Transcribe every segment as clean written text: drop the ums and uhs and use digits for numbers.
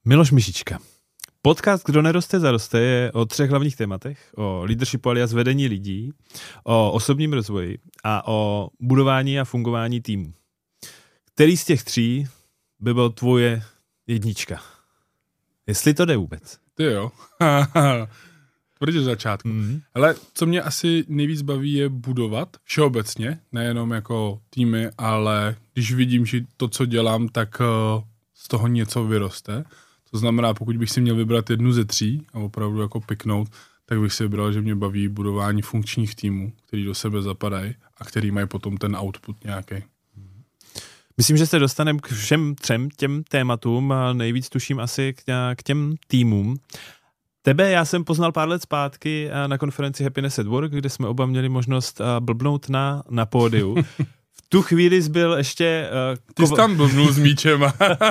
Miloš Myšička. Podcast Kdo neroste, zaroste je o 3 hlavních tématech. O leadershipu alias vedení lidí, o osobním rozvoji a o budování a fungování týmu. Který z těch 3 by byl tvoje jednička? Jestli to jde vůbec. Ty jo. Tvrdě v začátku. Ale co mě asi nejvíc baví je budovat všeobecně, nejenom jako týmy, ale když vidím, že to, co dělám, tak z toho něco vyroste. To znamená, pokud bych si měl vybrat jednu ze 3 a opravdu jako piknout, tak bych si vybral, že mě baví budování funkčních týmů, který do sebe zapadají a který mají potom ten output nějaký. Myslím, že se dostaneme k všem 3 těm tématům a nejvíc tuším asi k těm týmům. Tebe já jsem poznal pár let zpátky na konferenci Happiness at Work, kde jsme oba měli možnost blbnout na pódiu. V tu chvíli jsi byl ještě... Ty jsi tam blbnul s míčem.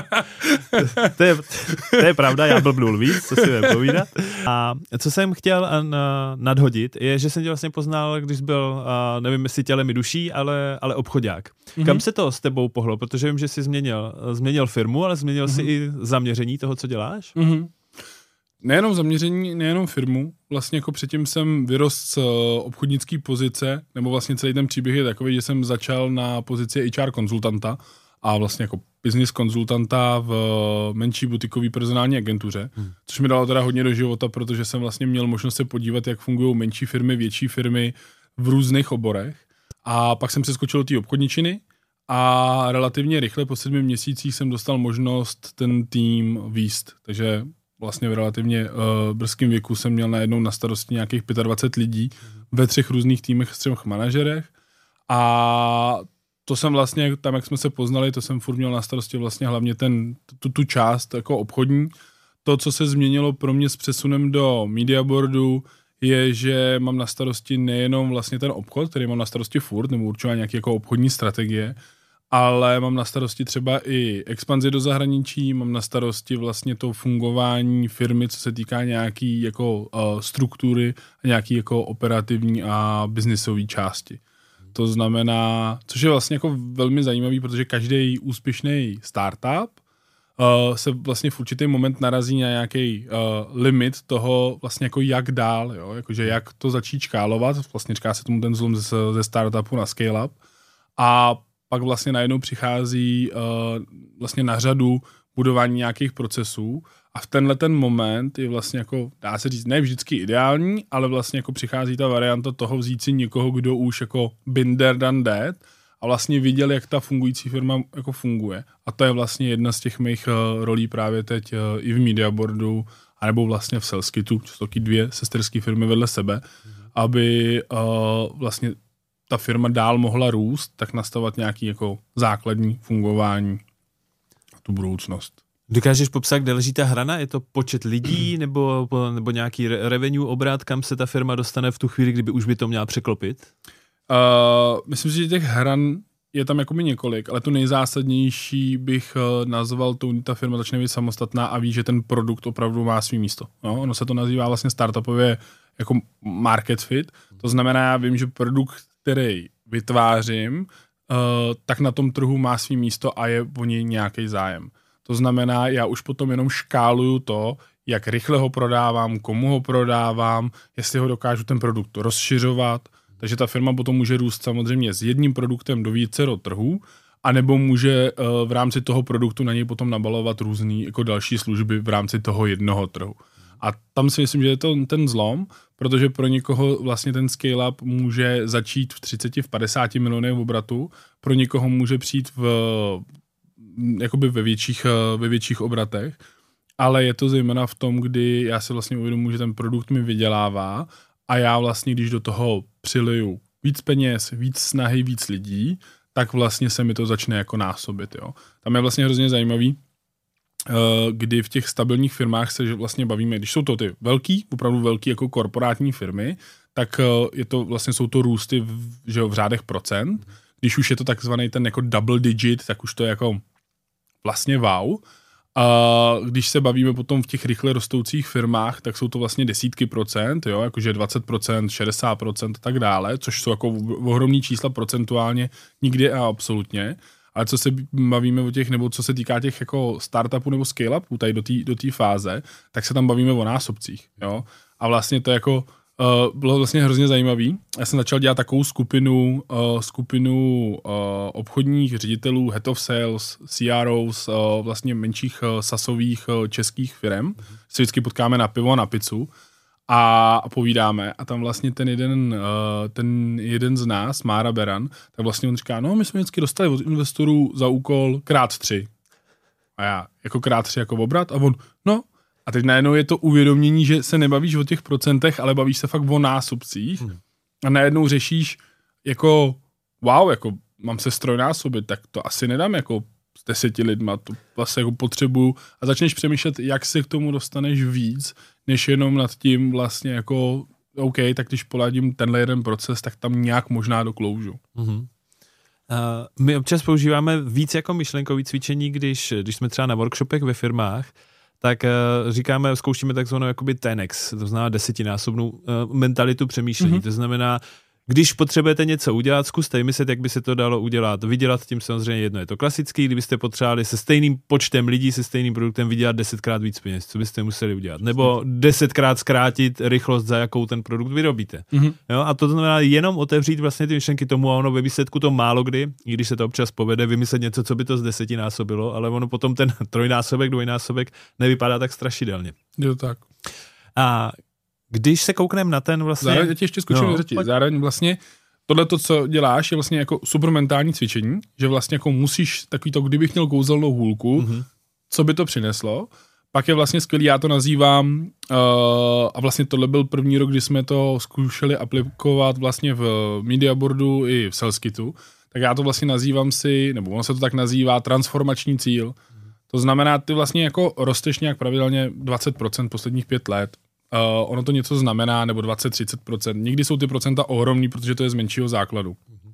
To je pravda, já blbnul víc, co si budeme povídat. A co jsem chtěl nadhodit, je, že jsem tě vlastně poznal, když jsi byl, nevím, jestli tělem i duší, ale obchodák. Kam se to s tebou pohlo? Protože vím, že jsi změnil firmu, ale změnil jsi i zaměření toho, co děláš? Nejenom zaměření, nejenom firmu. Vlastně jako předtím jsem vyrost z obchodnické pozice, nebo vlastně celý ten příběh je takový, že jsem začal na pozici HR konzultanta a vlastně jako business konzultanta v menší butikové personální agentuře, což mi dalo teda hodně do života, protože jsem vlastně měl možnost se podívat, jak fungují menší firmy, větší firmy v různých oborech. A pak jsem přeskočil do té obchodničiny a relativně rychle po 7 měsících jsem dostal možnost ten tým vést. Takže vlastně v relativně brzkém věku jsem měl najednou na starosti nějakých 25 lidí ve 3 různých týmech s 3 manažerech a to jsem vlastně, tam jak jsme se poznali, to jsem furt měl na starosti vlastně hlavně tu část jako obchodní. To, co se změnilo pro mě s přesunem do Mediaboardu, je, že mám na starosti nejenom vlastně ten obchod, který mám na starosti furt, nebo určitě nějaké jako obchodní strategie, ale mám na starosti třeba i expanzi do zahraničí, mám na starosti vlastně to fungování firmy, co se týká nějaký jako struktury a nějaký jako operativní a biznisové části. To znamená, což je vlastně jako velmi zajímavý, protože každý úspěšný startup se vlastně v určitý moment narazí na nějaký limit toho vlastně jako jak dál, jo? Jakože jak to začít škálovat, vlastně říká se tomu ten zlom ze startupu na scale-up a pak vlastně najednou přichází vlastně na řadu budování nějakých procesů a v tenhle ten moment je vlastně jako, dá se říct, ne vždycky ideální, ale vlastně jako přichází ta varianta toho vzít si někoho, kdo už jako been there, done that a vlastně viděl, jak ta fungující firma jako funguje. A to je vlastně jedna z těch mých rolí právě teď i v Mediaboardu, anebo vlastně v Saleskitu, to jsou taky 2 sesterské firmy vedle sebe, aby vlastně ta firma dál mohla růst, tak nastavovat nějaký jako základní fungování a tu budoucnost. Dokážeš popsat, kde leží ta hrana? Je to počet lidí nebo nějaký revenue, obrat, kam se ta firma dostane v tu chvíli, kdyby už by to měla překlopit? Myslím si, že těch hran je tam jakoby několik, ale tu nejzásadnější bych nazval, ta firma začne být samostatná a ví, že ten produkt opravdu má svý místo. No, ono se to nazývá vlastně startupově jako market fit. To znamená, já vím, že produkt, který vytvářím, tak na tom trhu má svý místo a je o něj nějaký zájem. To znamená, já už potom jenom škáluju to, jak rychle ho prodávám, komu ho prodávám, jestli ho dokážu ten produkt rozšiřovat. Takže ta firma potom může růst samozřejmě s jedním produktem do vícero trhů, anebo může v rámci toho produktu na něj potom nabalovat různý jako další služby v rámci toho jednoho trhu. A tam si myslím, že je to ten zlom, protože pro někoho vlastně ten scale-up může začít v 30, v 50 milionech obratu, pro někoho může přijít jakoby ve větších obratech, ale je to zejména v tom, kdy já si vlastně uvědomuji, že ten produkt mi vydělává a já vlastně, když do toho přiliju víc peněz, víc snahy, víc lidí, tak vlastně se mi to začne jako násobit. Jo. Tam je vlastně hrozně zajímavý, kdy v těch stabilních firmách se vlastně bavíme, když jsou to ty velký, opravdu velký jako korporátní firmy, tak je to vlastně jsou to růsty v řádech procent. Když už je to takzvaný ten jako double digit, tak už to je jako vlastně wow. A když se bavíme potom v těch rychle rostoucích firmách, tak jsou to vlastně desítky procent, jo, jakože 20%, 60% a tak dále, což jsou jako ohromný čísla procentuálně nikdy a absolutně. Ale co se bavíme o těch, nebo co se týká těch jako startupů nebo scale-upů tady do té fáze, tak se tam bavíme o násobcích, jo. A vlastně to jako bylo vlastně hrozně zajímavý. Já jsem začal dělat takovou skupinu obchodních ředitelů, head of sales, CROs, vlastně menších sasových českých firm. Se vždycky potkáme na pivo a na pizzu a povídáme. A tam vlastně ten jeden z nás, Mára Beran, tak vlastně on říká, no my jsme vždycky dostali od investorů za úkol x3. A já, jako x3 jako obrat? A on, no. A teď najednou je to uvědomění, že se nebavíš o těch procentech, ale bavíš se fakt o násobcích. A najednou řešíš jako, wow, jako mám se strojnásobit, tak to asi nedám jako s 10 lidma, to vlastně jako potřebuju. A začneš přemýšlet, jak se k tomu dostaneš víc, než jenom nad tím vlastně jako, OK, tak když poladím tenhle jeden proces, tak tam nějak možná dokloužu. My občas používáme víc jako myšlenkový cvičení, když jsme třeba na workshopech ve firmách, tak říkáme, zkoušíme takzvanou jakoby 10x, to znamená 10násobnou mentalitu přemýšlení. To znamená, když potřebujete něco udělat, zkuste vymyslet, jak by se to dalo udělat. Vydělat tím samozřejmě jedno je to klasický, kdybyste potřebovali se stejným počtem lidí, se stejným produktem vydělat 10krát víc peněz, co byste museli udělat. Nebo 10krát zkrátit rychlost, za jakou ten produkt vyrobíte. Jo? A to znamená jenom otevřít vlastně ty myšlenky tomu a ono ve výsledku to málo kdy, i když se to občas povede, vymyslet něco, co by to z 10násobilo, ale ono potom ten trojnásobek, dvojnásobek nevypadá tak strašidelně. Je to tak. A když se koukneme na ten vlastně... Zároveň ti ještě skočím zároveň vlastně tohleto, co děláš, je vlastně jako supermentální cvičení, že vlastně jako musíš takový to, kdybych měl kouzelnou hůlku, co by to přineslo. Pak je vlastně skvělý, já to nazývám, a vlastně tohle byl první rok, kdy jsme to zkoušeli aplikovat vlastně v Mediaboardu i v SalesKitu, tak já to vlastně nazývám nebo ono se to tak nazývá, transformační cíl. To znamená, ty vlastně jako rosteš nějak pravidelně 20% posledních 5 let. Ono to něco znamená, nebo 20-30%. Někdy jsou ty procenta ohromný, protože to je z menšího základu.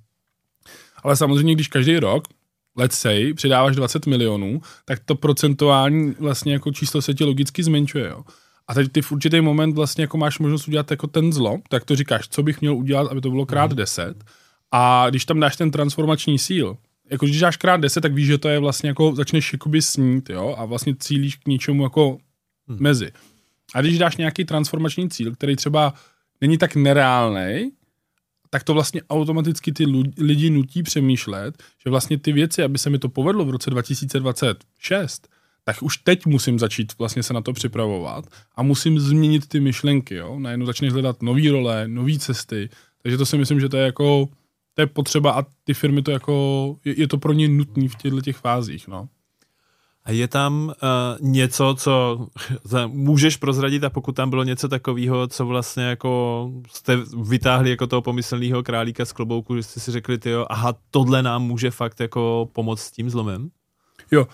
Ale samozřejmě, když každý rok, let's say, přidáváš 20 milionů, tak to procentuální vlastně jako číslo se ti logicky zmenšuje. Jo. A teď ty v určitý moment vlastně jako máš možnost udělat jako ten zlom, tak to říkáš, co bych měl udělat, aby to bylo krát 10. A když tam dáš ten transformační síl, jako když dáš krát 10, tak víš, že to je vlastně jako, začneš jakoby snít, jo, a vlastně cílíš k něčemu jako mezi. A když dáš nějaký transformační cíl, který třeba není tak nereálnej, tak to vlastně automaticky ty lidi nutí přemýšlet, že vlastně ty věci, aby se mi to povedlo v roce 2026, tak už teď musím začít vlastně se na to připravovat a musím změnit ty myšlenky, jo. Najednou začneš hledat nový role, nový cesty, takže to si myslím, že to je jako, to je potřeba a ty firmy to jako, je to pro ně nutný v těch fázích, no. A je tam něco, co můžeš prozradit, a pokud tam bylo něco takového, co vlastně jako jste vytáhli jako toho pomyslného králíka z klobouku, že jste si řekli, tyjo, aha, tohle nám může fakt jako pomoct s tím zlomem? Jo.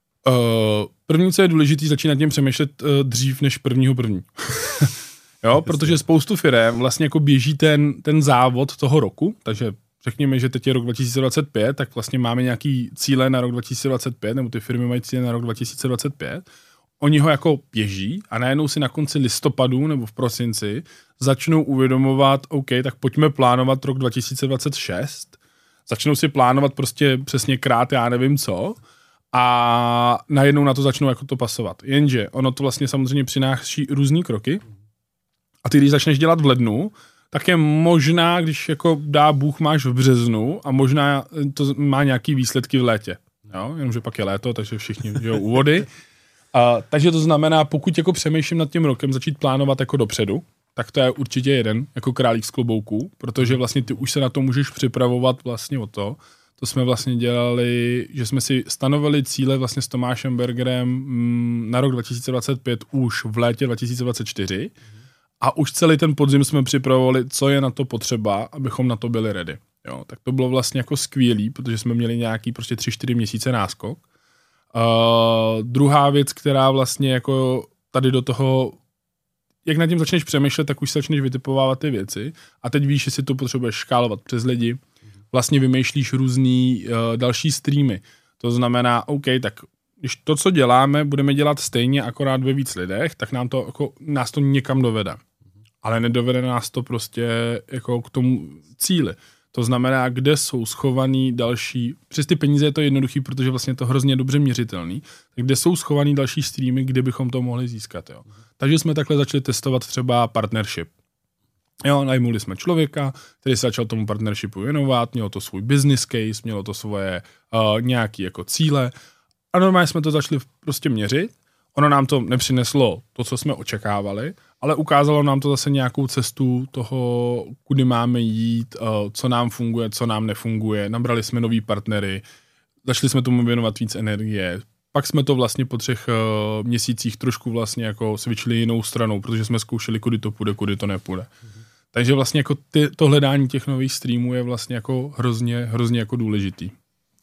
První, co je důležitý, začínat tím přemýšlet dřív než 1.1. Jo, protože spoustu firem vlastně jako běží ten závod toho roku, takže řekněme, že teď je rok 2025, tak vlastně máme nějaký cíle na rok 2025, nebo ty firmy mají cíle na rok 2025. Oni ho jako běží a najednou si na konci listopadu nebo v prosinci začnou uvědomovat, OK, tak pojďme plánovat rok 2026. Začnou si plánovat prostě přesně krát, já nevím co, a najednou na to začnou jako to pasovat. Jenže ono to vlastně samozřejmě přináší různý kroky a ty, když začneš dělat v lednu, tak je možná, když jako dá Bůh máš v březnu a možná to má nějaký výsledky v létě. Jo? Jenomže pak je léto, takže všichni žijou u vody. Takže to znamená, pokud jako přemýšlím nad tím rokem, začít plánovat jako dopředu, tak to je určitě jeden jako králík z klobouků, protože vlastně ty už se na to můžeš připravovat vlastně o to. To jsme vlastně dělali, že jsme si stanovili cíle vlastně s Tomášem Bergerem na rok 2025 už v létě 2024. A už celý ten podzim jsme připravovali, co je na to potřeba, abychom na to byli ready. Jo, tak to bylo vlastně jako skvělý, protože jsme měli nějaký prostě 3-4 měsíce náskok. Druhá věc, která vlastně jako tady do toho, jak nad tím začneš přemýšlet, tak už začneš vytipovávat ty věci a teď víš, jestli to potřebuješ škálovat přes lidi. Vlastně vymýšlíš různý další streamy. To znamená, OK, tak když to, co děláme, budeme dělat stejně, akorát ve víc lidech, tak nás to někam dovede. Ale nedovede nás to prostě jako k tomu cíli. To znamená, kde jsou schovaný další, přes ty peníze je to jednoduchý, protože vlastně je to hrozně dobře měřitelný, tak kde jsou schovaný další streamy, kde bychom to mohli získat. Jo. Takže jsme takhle začali testovat třeba partnership. Jo, najmuli jsme člověka, který se začal tomu partnershipu věnovat, mělo to svůj business case, mělo to svoje nějaké jako cíle a normálně jsme to začali prostě měřit. Ono nám to nepřineslo to, co jsme očekávali, ale ukázalo nám to zase nějakou cestu toho, kudy máme jít, co nám funguje, co nám nefunguje. Nabrali jsme nový partnery, začali jsme tomu věnovat víc energie. Pak jsme to vlastně po 3 měsících trošku vlastně jako switchli jinou stranou, protože jsme zkoušeli, kudy to půjde, kudy to nepůjde. Takže vlastně jako to hledání těch nových streamů je vlastně jako hrozně jako důležitý.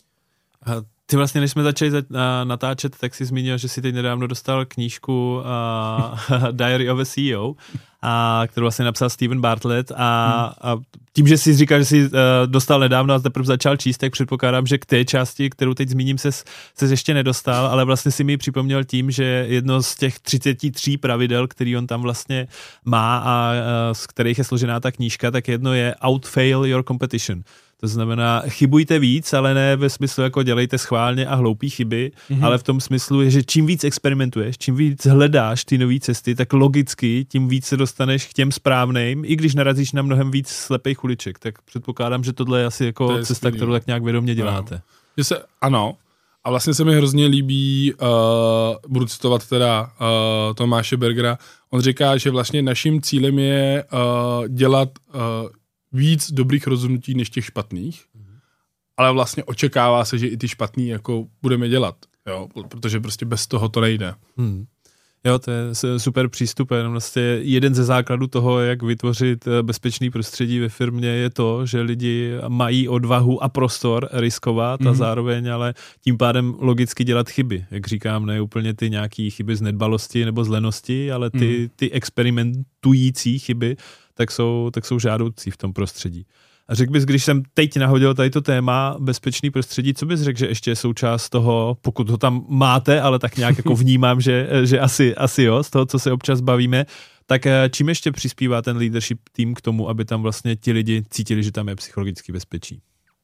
Ty vlastně, než jsme začali natáčet, tak si zmínil, že si teď nedávno dostal knížku Diary of a CEO, kterou vlastně napsal Steven Bartlett a tím, že jsi říkal, že jsi dostal nedávno a teprve začal číst, tak předpokládám, že k té části, kterou teď zmíním, se ještě nedostal, ale vlastně si mi připomněl tím, že jedno z těch 33 pravidel, který on tam vlastně má a z kterých je složená ta knížka, tak jedno je outfail your competition. To znamená, chybujte víc, ale ne ve smyslu jako dělejte schválně a hloupý chyby, ale v tom smyslu, že čím víc experimentuješ, čím víc hledáš ty nové cesty, tak logicky tím víc se dostaneš k těm správným, i když narazíš na mnohem víc slepých uliček. Tak předpokládám, že tohle je asi jako je cesta, kterou tak nějak vědomě děláte. Ano. A vlastně se mi hrozně líbí, budu citovat teda Tomáše Bergera, on říká, že vlastně naším cílem je dělat víc dobrých rozhodnutí než těch špatných, ale vlastně očekává se, že i ty špatný jako budeme dělat, jo, protože prostě bez toho to nejde. Jo, to je super přístup, jenom vlastně jeden ze základů toho, jak vytvořit bezpečný prostředí ve firmě je to, že lidi mají odvahu a prostor riskovat a zároveň ale tím pádem logicky dělat chyby. Jak říkám, ne úplně ty nějaký chyby z nedbalosti nebo z lenosti, ale ty experimentující chyby, tak jsou žádoucí v tom prostředí. A řekl bys, když jsem teď nahodil tady to téma bezpečný prostředí, co bys řekl, že ještě je součást toho, pokud ho tam máte, ale tak nějak jako vnímám, že asi jo, z toho, co se občas bavíme, tak čím ještě přispívá ten leadership tým k tomu, aby tam vlastně ti lidi cítili, že tam je psychologicky bezpečí?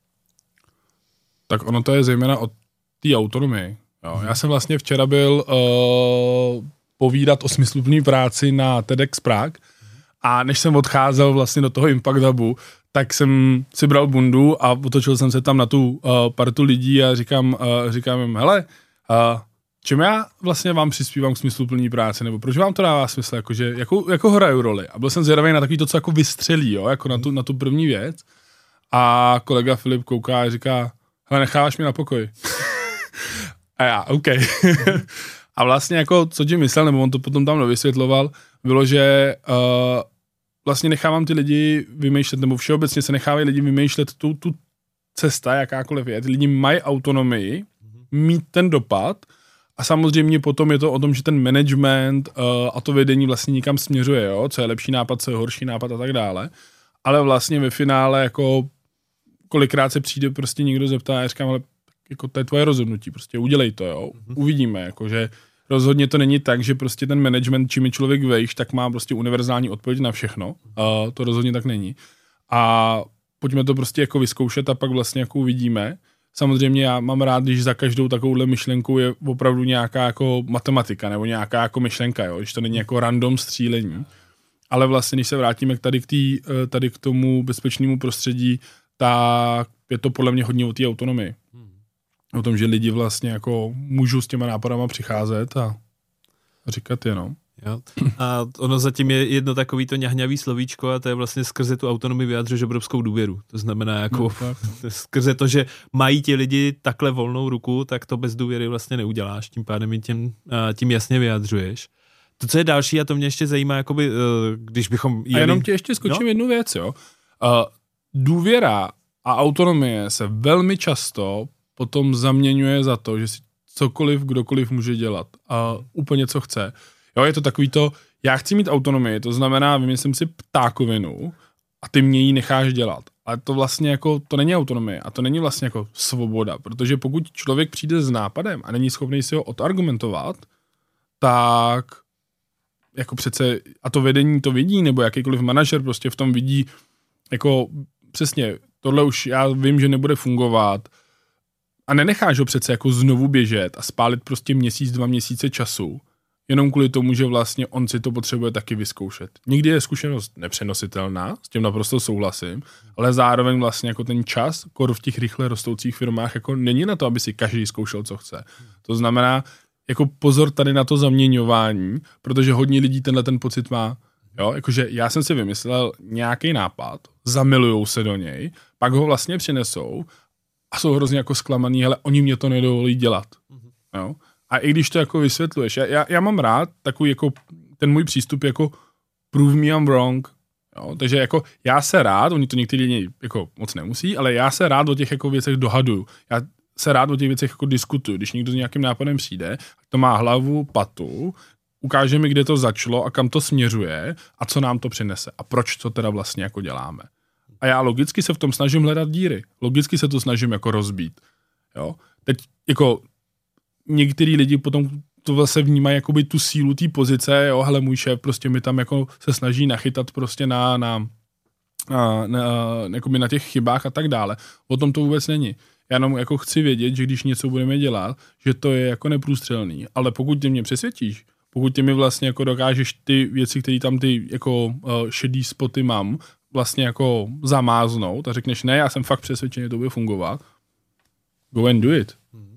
Tak ono to je zejména o té autonomii. Jo. Já jsem vlastně včera byl povídat o smysluplné práci na TEDx Prague a než jsem odcházel vlastně do toho Impact Hubu, tak jsem si bral bundu a otočil jsem se tam na tu partu lidí a říkám jim, hele, čem já vlastně vám přispívám k smysluplný práci, nebo proč vám to dává smysl, jakože, jakou hraju roli? A byl jsem zvědavý na takový to, co jako vystřelí, jo, jako na tu první věc. A kolega Filip kouká a říká, hele, necháváš mě na pokoj. A já, OK. A vlastně jako, co ti myslel, nebo on to potom tam dovysvětloval, bylo, že vlastně nechávám ty lidi vymýšlet, nebo všeobecně se nechávají lidi vymýšlet tu cesta, jakákoliv je. Ty lidi mají autonomii, mít ten dopad a samozřejmě potom je to o tom, že ten management a to vedení vlastně nikam směřuje, jo? Co je lepší nápad, co je horší nápad a tak dále. Ale vlastně ve finále jako kolikrát se přijde prostě někdo zeptá a já říkám, ale jako to je tvoje rozhodnutí, prostě udělej to, jo. Uvidíme, jakože rozhodně to není tak, že prostě ten management, čím je člověk vejš, tak má prostě univerzální odpověď na všechno. To rozhodně tak není. A pojďme to prostě jako vyzkoušet a pak vlastně jako uvidíme. Samozřejmě já mám rád, když za každou takovouhle myšlenkou je opravdu nějaká jako matematika nebo nějaká jako myšlenka, jo, když to není jako random střílení. Ale vlastně, když se vrátíme tady k tomu bezpečnému prostředí, tak je to podle mě hodně o té autonomii. O tom, že lidi vlastně jako můžou s těma nápadama přicházet a říkat jenom. Jo. A ono zatím je jedno takový to ňahňavý slovíčko a to je vlastně skrze tu autonomii vyjadřuješ obrovskou důvěru. To znamená jako skrze to, že mají ti lidi takhle volnou ruku, tak to bez důvěry vlastně neuděláš. Tím pádem tím jasně vyjadřuješ. To, co je další, a to mě ještě zajímá, jakoby, když bychom jeli... A jenom ti ještě skočím jednu věc, jo. Důvěra a autonomie se velmi často potom zaměňuje za to, že si kdokoliv může dělat a úplně co chce. Jo, je to takový to, já chci mít autonomii, to znamená, vymyslím si ptákovinu a ty mě ji necháš dělat. Ale to vlastně jako, to není autonomie a to není vlastně jako svoboda, protože pokud člověk přijde s nápadem a není schopný si ho odargumentovat, tak jako přece, a to vedení to vidí, nebo jakýkoliv manažer prostě v tom vidí, jako přesně, tohle už já vím, že nebude fungovat a nenecháš ho přece jako znovu běžet a spálit prostě měsíc, 2 měsíce času, jenom kvůli tomu, že vlastně on si to potřebuje taky vyzkoušet. Nikdy je zkušenost nepřenositelná, s tím naprosto souhlasím, ale zároveň vlastně jako ten čas, v těch rychle rostoucích firmách, jako není na to, aby si každý zkoušel, co chce. To znamená, jako pozor tady na to zaměňování, protože hodně lidí ten pocit má, jo, jakože já jsem si vymyslel nějaký nápad, zamilujou se do něj, pak ho vlastně přinesou a jsou hrozně jako zklamaný, ale oni mě to nedovolí dělat. Jo? A i když to jako vysvětluješ, já mám rád takový jako ten můj přístup jako prove me I'm wrong. Jo? Takže jako já se rád, oni to někteří lidi jako moc nemusí, ale já se rád o těch jako věcech dohaduju. Já se rád o těch věcech jako diskutuju. Když někdo s nějakým nápadem přijde, to má hlavu, patu, ukáže mi, kde to začalo a kam to směřuje a co nám to přinese a proč to teda vlastně jako děláme. A já logicky se v tom snažím hledat díry. Logicky se to snažím jako rozbít. Jo? Teď jako některý lidi potom to vlastně vnímají jakoby tu sílu té pozice, jo, hele, můj šéf prostě mi tam jako se snaží nachytat prostě na těch chybách a tak dále. O tom to vůbec není. Já jenom jako chci vědět, že když něco budeme dělat, že to je jako neprůstřelný, ale pokud ty mě přesvědčíš, pokud ty mi vlastně jako dokážeš ty věci, které tam ty jako šedý spoty mám, vlastně jako zamáznout a řekneš, ne, já jsem fakt přesvědčený, že to bude fungovat, go and do it.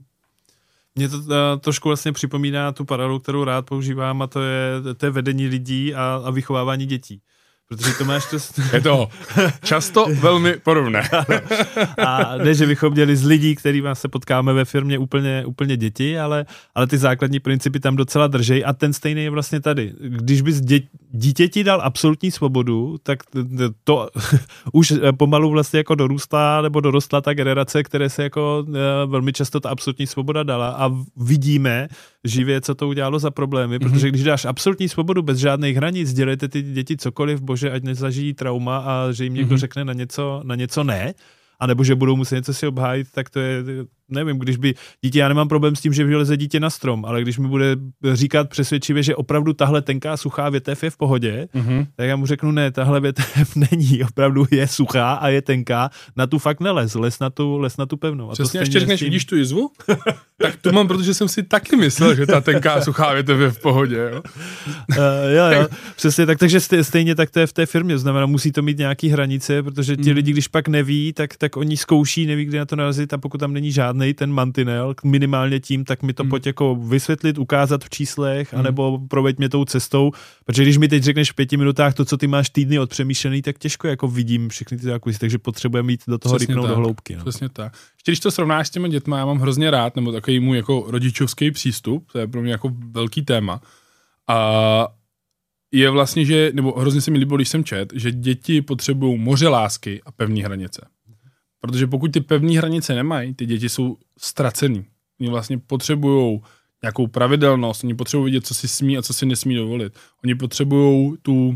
Mně to trošku vlastně připomíná tu paralelu, kterou rád používám, a to je vedení lidí a vychovávání dětí. Protože to máš to... Je to často velmi podobné. A ne, že bychom měli z lidí, kterými se potkáme ve firmě úplně děti, ale ty základní principy tam docela držej a ten stejný je vlastně tady. Když bys dítěti dal absolutní svobodu, tak to už pomalu vlastně jako dorostla ta generace, které se jako velmi často ta absolutní svoboda dala a vidíme živě, co to udělalo za problémy, protože když dáš absolutní svobodu bez žádných hranic, dělejte ty děti cokoliv, bože, ať nezažijí trauma a že jim někdo řekne na něco ne, anebo že budou muset něco si obhájit, tak to je, nevím, když by dítě, já nemám problém s tím, že vyleze dítě na strom, ale když mi bude říkat přesvědčivě, že opravdu tahle tenká suchá větev je v pohodě, tak já mu řeknu, ne, tahle větev není, opravdu je suchá a je tenká, na tu fakt nelez, les na tu pevnou. A přesně, ještě řekneš, vidíš tu jizvu? Tak to mám, protože jsem si taky myslel, že ta tenká suchá větev je v pohodě, jo? Jo, přesně tak, takže stejně tak to je v té firmě, znamená, musí to mít nějaký hranice, protože ti lidi, když pak neví, tak oni zkouší, neví, kdy na to narazit a pokud tam není žádnej ten mantinel, minimálně tím, tak mi to pojď jako vysvětlit, ukázat v číslech, anebo proveď mě tou cestou, protože když mi teď řekneš v 5 minutách to, co ty máš týdny odpřemýšlený, tak těžko jako vidím všechny ty zákulisy, takže potřebujeme mít do toho rýpnout do hloubky. No. Přesně tak. Ještě když to srovnáš s těmi dětma, já mám hrozně rád, nebo takový můj jako rodičovský přístup, to je pro mě jako velký téma. A je vlastně, že, nebo hrozně se mi líbilo, když jsem čet, že děti potřebují moře lásky a pevné hranice. Protože pokud ty pevné hranice nemají, ty děti jsou ztracený. Oni vlastně potřebují nějakou pravidelnost, oni potřebují vidět, co si smí a co si nesmí dovolit. Oni potřebují tu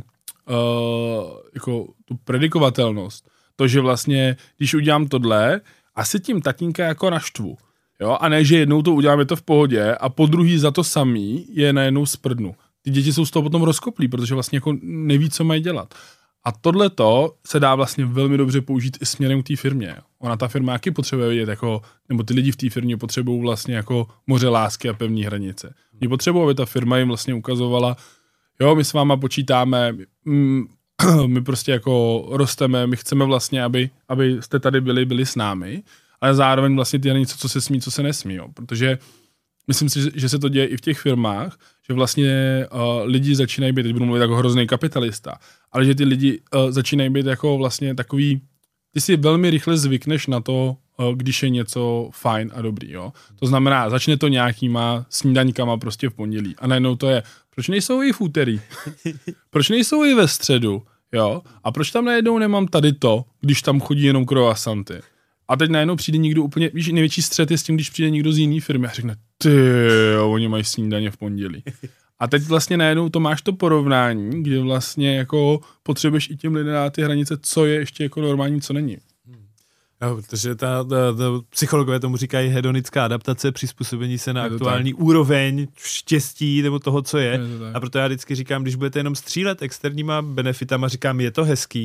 predikovatelnost. To, že vlastně, když udělám tohle, asi tím tatínka jako naštvu. Jo? A ne, že jednou to udělám, je to v pohodě a po druhý za to samý je najednou sprdnu. Ty děti jsou z toho potom rozkoplí, protože vlastně jako neví, co mají dělat. A tohleto se dá vlastně velmi dobře použít i směrem k té firmě. Ona ta firma jaký potřebuje vidět, jako, nebo ty lidi v té firmě potřebují vlastně jako moře lásky a pevné hranice. Oni potřebují, aby ta firma jim vlastně ukazovala, jo, my s váma počítáme, my prostě jako rosteme, my chceme vlastně, aby jste tady byli s námi, ale zároveň vlastně ty hranice, co se smí, co se nesmí, jo. Protože myslím si, že se to děje i v těch firmách, že vlastně lidi začínají být, teď budu mluvit jako hrozný kapitalista, ale že ty lidi začínají být jako vlastně takový, ty si velmi rychle zvykneš na to, když je něco fajn a dobrý, jo. To znamená, začne to nějakýma snídaňkama prostě v pondělí a najednou to je, proč nejsou i v úterý? Proč nejsou i ve středu, jo? A proč tam najednou nemám tady to, když tam chodí jenom croissanty? A teď najednou přijde někdo úplně, víš, největší střet je s tím, když přijde někdo z jiný firmy a řekne, oni mají snídaně v pondělí. A teď vlastně najednou to máš to porovnání, kde vlastně jako potřebuješ i těm lidem dát ty hranice, co je ještě jako normální, co není. Jo, protože ta psychologové tomu říkají hedonická adaptace, přizpůsobení se na aktuální úroveň štěstí nebo toho, co je. A proto já vždycky říkám, když budete jenom střílet externíma benefitama, říkám, je to hezký,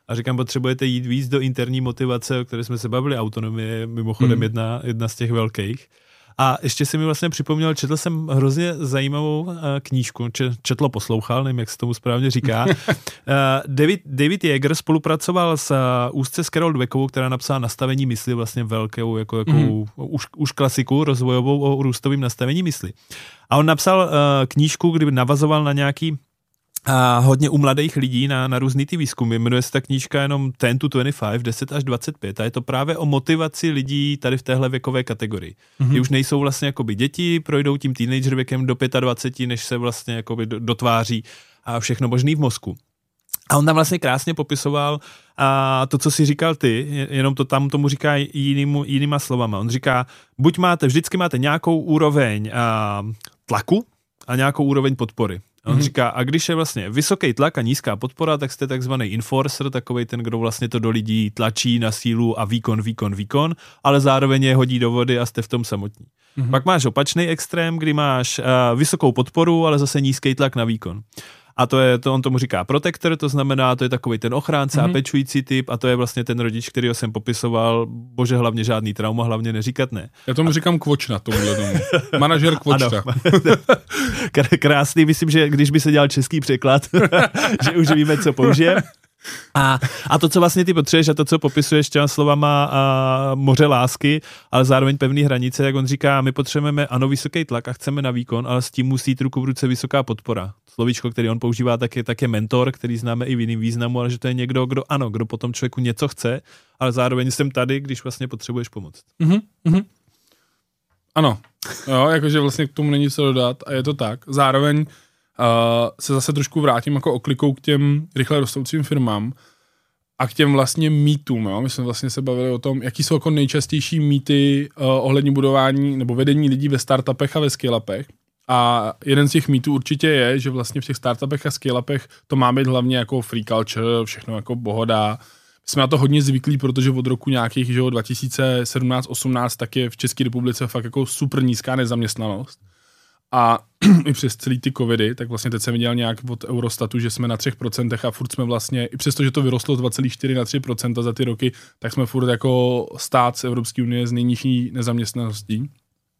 A říkám, potřebujete jít víc do interní motivace, o které jsme se bavili, autonomie, mimochodem jedna z těch velkých. A ještě si mi vlastně připomněl, četl jsem hrozně zajímavou knížku, poslouchal, nevím, jak se tomu správně říká. David Yeager spolupracoval úzce s Carol Dweckovou, která napsala Nastavení mysli, vlastně velkou, už klasiku rozvojovou o růstovém nastavení mysli. A on napsal knížku, kdyby navazoval na nějaký hodně u mladých lidí na různý ty výzkumy. Jmenuje se ta knížka jenom 10 to 25, 10 až 25 a je to právě o motivaci lidí tady v téhle věkové kategorii. Kdy už nejsou vlastně jakoby děti, projdou tím teenager věkem do 25, než se vlastně jakoby dotváří a všechno možný v mozku. A on tam vlastně krásně popisoval to, co si říkal ty, jenom to tam tomu říká jinýma slovama. On říká, vždycky máte nějakou úroveň tlaku a nějakou úroveň podpory. A on říká, a když je vlastně vysoký tlak a nízká podpora, tak jste takzvaný enforcer, takovej ten, kdo vlastně to do lidí tlačí na sílu a výkon, ale zároveň je hodí do vody a jste v tom samotní. Pak máš opačný extrém, kdy máš vysokou podporu, ale zase nízký tlak na výkon. A on tomu říká protektor, to znamená, to je takový ten ochránce a pečující typ a to je vlastně ten rodič, kterýho jsem popisoval, bože, hlavně žádný trauma, hlavně neříkat ne. Já tomu říkám kvočna, tomuhle tomu. Manažer kvočna. Krásný, myslím, že když by se dělal český překlad, že už víme, co použije. A to, co vlastně ty potřebuješ a to, co popisuješ těma slovama moře lásky, ale zároveň pevný hranice, jak on říká, my potřebujeme vysoký tlak a chceme na výkon, ale s tím musí jít ruku v ruce vysoká podpora. Slovíčko, který on používá, tak je mentor, který známe i v jiném významu, ale že to je někdo, kdo potom člověku něco chce, ale zároveň jsem tady, když vlastně potřebuješ pomoct. Ano, jo, jakože vlastně k tomu není co dodat a je to tak. Zároveň se zase trošku vrátím jako oklikou k těm rychle rostoucím firmám a k těm vlastně mýtům. Jo? My jsme vlastně se bavili o tom, jaký jsou jako nejčastější mýty ohledně budování nebo vedení lidí ve startupech a ve scale-upech. A jeden z těch mýtů určitě je, že vlastně v těch startupech a scale-upech to má být hlavně jako free culture, všechno jako pohoda. Jsme na to hodně zvyklí, protože od roku nějakých 2017-18 tak je v České republice fakt jako super nízká nezaměstnanost. A i přes celý ty covidy, tak vlastně teď jsem viděl nějak od Eurostatu, že jsme na 3% a furt jsme vlastně, i přesto, že to vyrostlo z 2,4 na 3% za ty roky, tak jsme furt jako stát z Evropské unie s nejnižší nezaměstnaností.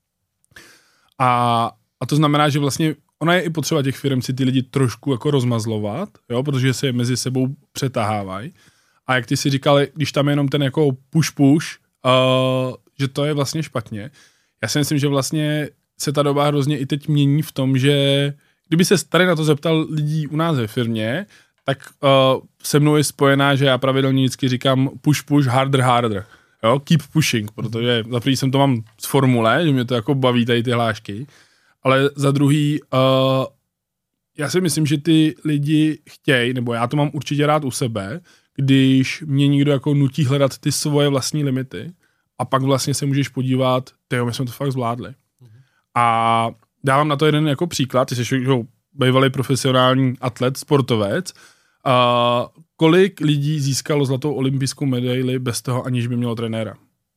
A to znamená, že vlastně ona je i potřeba těch firm si ty lidi trošku jako rozmazlovat, jo, protože se mezi sebou přetahávají. A jak ty si říkal, když tam je jenom ten jako push, že to je vlastně špatně. Já si myslím, že vlastně se ta doba hrozně i teď mění v tom, že kdyby se tady na to zeptal lidí u nás ve firmě, tak se mnou je spojená, že já pravidelně vždycky říkám push, harder. Jo, keep pushing, protože za první jsem to mám z formule, že mě to jako baví tady ty hlášky, ale za druhý, já si myslím, že ty lidi chtějí, nebo já to mám určitě rád u sebe, když mě někdo jako nutí hledat ty svoje vlastní limity a pak vlastně se můžeš podívat, my jsme to fakt zvládli. A dávám na to jeden jako příklad, ty jsi bývalý profesionální atlet, sportovec. Kolik lidí získalo zlatou olympijskou medaili bez toho, aniž by mělo trenéra?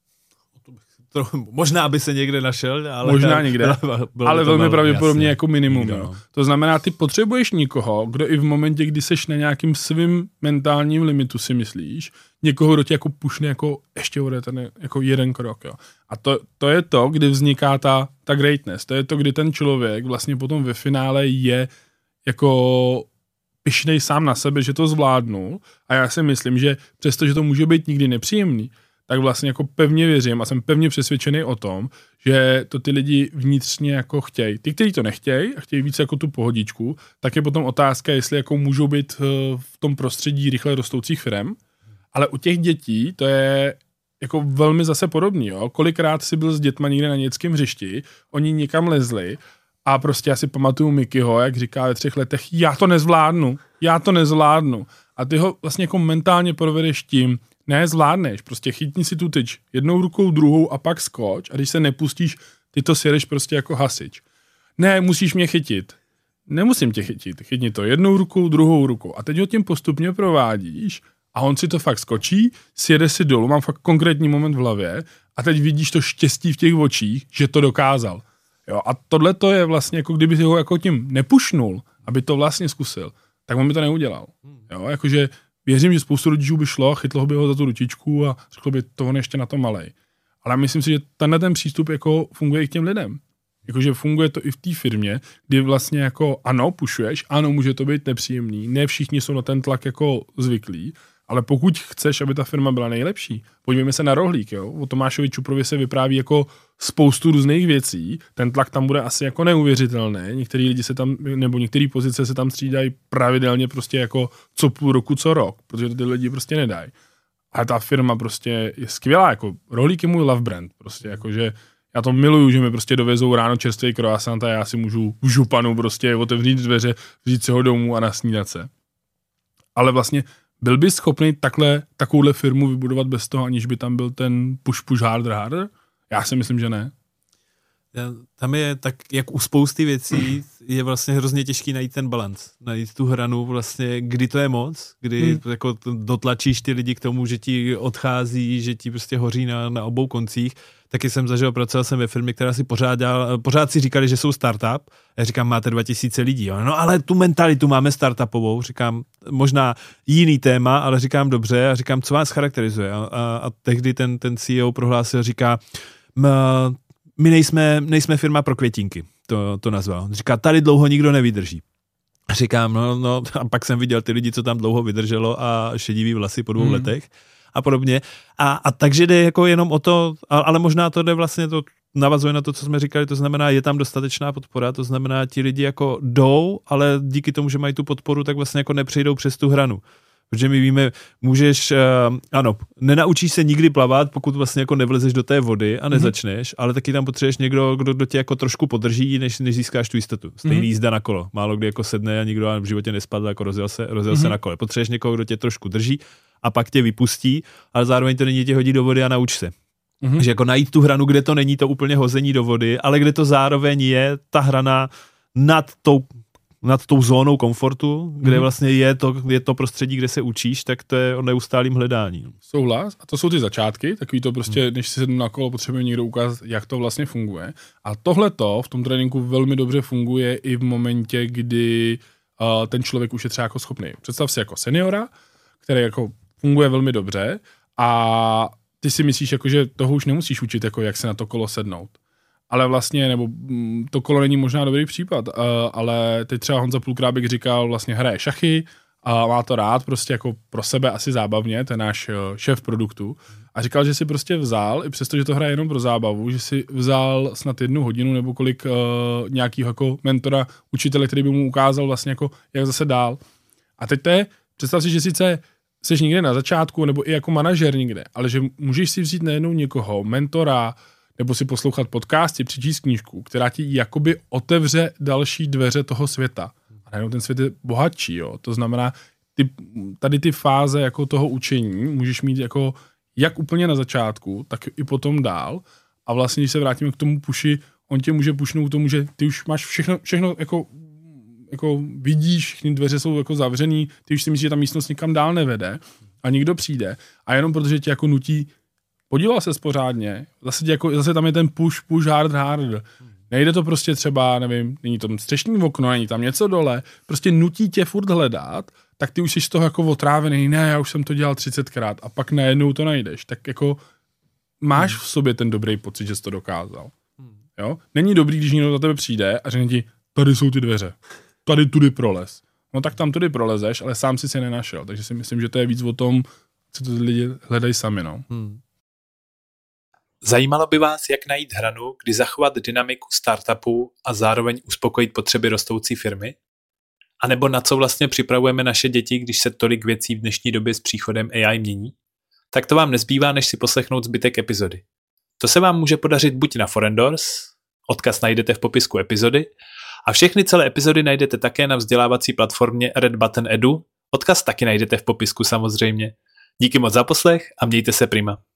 Možná by se někde našel, ale... Možná někde, ale velmi pravděpodobně jako minimum. No. To znamená, ty potřebuješ někoho, kdo i v momentě, kdy seš na nějakým svým mentálním limitu, si myslíš, někoho, kdo tě jako pušne jako ještě bude ten jako jeden krok. Jo. A to je to, kdy vzniká ta greatness. To je to, kdy ten člověk vlastně potom ve finále je jako pyšnej sám na sebe, že to zvládnul. A já si myslím, že přestože to může být nikdy nepříjemný, tak vlastně jako pevně věřím a jsem pevně přesvědčený o tom, že to ty lidi vnitřně jako chtějí. Ty, kteří to nechtějí a chtějí víc jako tu pohodičku, tak je potom otázka, jestli jako můžou být v tom prostředí rychle rostoucích firem, ale u těch dětí to je jako velmi zase podobný. Jo? Kolikrát jsi byl s dětma někde na dětském hřišti, oni někam lezli a prostě já si pamatuju Mikyho, jak říká ve 3 letech, já to nezvládnu. A ty ho vlastně jako mentálně provedeš tím, ne, zvládneš, prostě chytni si tu tyč jednou rukou, druhou a pak skoč a když se nepustíš, ty to sjedeš prostě jako hasič. Ne, musíš mě chytit. Nemusím tě chytit, chytni to jednou rukou, druhou rukou a teď ho tím postupně provádíš a on si to fakt skočí, sjede si dolů, mám fakt konkrétní moment v hlavě a teď vidíš to štěstí v těch očích, že to dokázal. Jo, a tohle to je vlastně, jako kdyby si ho jako tím nepušnul, aby to vlastně zkusil, tak on by to neudělal. Jo, jakože věřím, že spoustu rodičů by šlo, chytlo by ho za tu ručičku a řeklo by, to on ještě na to malej. Ale myslím si, že ten přístup jako funguje i k těm lidem. Jakože funguje to i v té firmě, kdy vlastně jako ano, pušuješ, ano, může to být nepříjemný, ne všichni jsou na ten tlak jako zvyklí, ale pokud chceš, aby ta firma byla nejlepší, podívejme se na Rohlík, jo? O Tomášovi Čuprovi se vypráví jako spoustu různých věcí, ten tlak tam bude asi jako neuvěřitelný, některý lidi se tam, nebo některé pozice se tam střídají pravidelně prostě jako co půl roku, co rok, protože to ty lidi prostě nedají. A ta firma prostě je skvělá, jako Rohlík je můj love brand, prostě jakože já to miluju, že mi prostě dovezou ráno čerstvý croissant a já si můžu v županu prostě otevřít dveře, vzít si ho domů a nasnídat se. Ale vlastně byl bys schopný takovouhle firmu vybudovat bez toho, aniž by tam byl ten push harder? Já si myslím, že ne. Tam je tak, jak u spousty věcí, je vlastně hrozně těžký najít ten balans, najít tu hranu vlastně, kdy to je moc, kdy jako dotlačíš ty lidi k tomu, že ti odchází, že ti prostě hoří na obou koncích. Taky jsem zažil, pracoval jsem ve firmě, která si pořád si říkali, že jsou startup. Já říkám, máte 2000 lidí. Jo? No ale tu mentalitu máme startupovou. Říkám, možná jiný téma, ale říkám dobře a říkám, co vás charakterizuje. A tehdy ten CEO prohlásil, říká, my nejsme firma pro květinky, to nazval. Říká, tady dlouho nikdo nevydrží. Říkám, no, a pak jsem viděl ty lidi, co tam dlouho vydrželo a šedivý vlasy po 2 letech a podobně. A takže jde jako jenom o to, ale možná to jde vlastně, to navazuje na to, co jsme říkali, to znamená, je tam dostatečná podpora, to znamená, ti lidi jako jdou, ale díky tomu, že mají tu podporu, tak vlastně jako nepřejdou přes tu hranu. Protože my víme, nenaučíš se nikdy plavat, pokud vlastně jako nevlezeš do té vody a nezačneš, ale taky tam potřebuješ někdo, kdo tě jako trošku podrží, než získáš tu jistotu. Stejný jízda na kolo. Málo kdy jako sedne a nikdo v životě nespadl, jako rozjel se na kole. Potřebuješ někoho, kdo tě trošku drží a pak tě vypustí, ale zároveň to není tě hodí do vody a nauč se. Takže jako najít tu hranu, kde to není to úplně hození do vody, ale kde to zároveň je ta hrana nad tou zónou komfortu, kde vlastně je to prostředí, kde se učíš, tak to je o neustálým hledání. Souhlas. A to jsou ty začátky, takový to prostě, než si sednu na kolo, potřebuje někdo ukázat, jak to vlastně funguje. A tohleto v tom tréninku velmi dobře funguje i v momentě, kdy ten člověk už je třeba jako schopný. Představ si jako seniora, který jako funguje velmi dobře a ty si myslíš, jako, že toho už nemusíš učit, jako jak se na to kolo sednout. Ale vlastně, nebo to kolo není možná dobrý případ, ale teď třeba Honza Pulkrábek říkal, vlastně hraje šachy a má to rád prostě jako pro sebe asi zábavně, ten náš šéf produktu. A říkal, že si prostě vzal, i přesto, že to hraje jenom pro zábavu, že si vzal snad 1 hodinu nebo kolik nějakýho jako mentora, učitele, který by mu ukázal vlastně jako, jak zase dál. A teď to je, představ si, že sice jsi někde na začátku, nebo i jako manažer někde, ale že můžeš si vzít najednou někoho, mentora, nebo si poslouchat podcasty, přečíst knížku, která ti jakoby otevře další dveře toho světa. A najednou ten svět je bohatší, jo. To znamená, tady ty fáze jako toho učení můžeš mít jako jak úplně na začátku, tak i potom dál. A vlastně, když se vrátíme k tomu puši, on tě může pušnout k tomu, že ty už máš všechno jako vidíš, všechny dveře jsou jako zavřený, ty už si myslíš, že ta místnost nikam dál nevede a někdo přijde a jenom protože tě jako nutí, podíval ses pořádně, zase tam je ten push hard. Nejde to prostě třeba, nevím, není to střešní okno, není tam něco dole, prostě nutí tě furt hledat, tak ty už jsi z toho jako otrávený, ne, já už jsem to dělal 30krát a pak najednou to najdeš, tak jako máš v sobě ten dobrý pocit, že jsi to dokázal. Jo? Není dobrý, když někdo za tebe přijde a řekne ti, tady jsou ty dveře, tady tudy prolez. No tak tam tudy prolezeš, ale sám si nenašel, takže si myslím, že to je víc o tom, co to lidi hledají sami, no. Zajímalo by vás, jak najít hranu, kdy zachovat dynamiku startupu a zároveň uspokojit potřeby rostoucí firmy? A nebo na co vlastně připravujeme naše děti, když se tolik věcí v dnešní době s příchodem AI mění? Tak to vám nezbývá, než si poslechnout zbytek epizody. To se vám může podařit buď na Forendors, odkaz najdete v popisku epizody, a všechny celé epizody najdete také na vzdělávací platformě Red Button Edu, odkaz taky najdete v popisku samozřejmě. Díky moc za poslech a mějte se prima.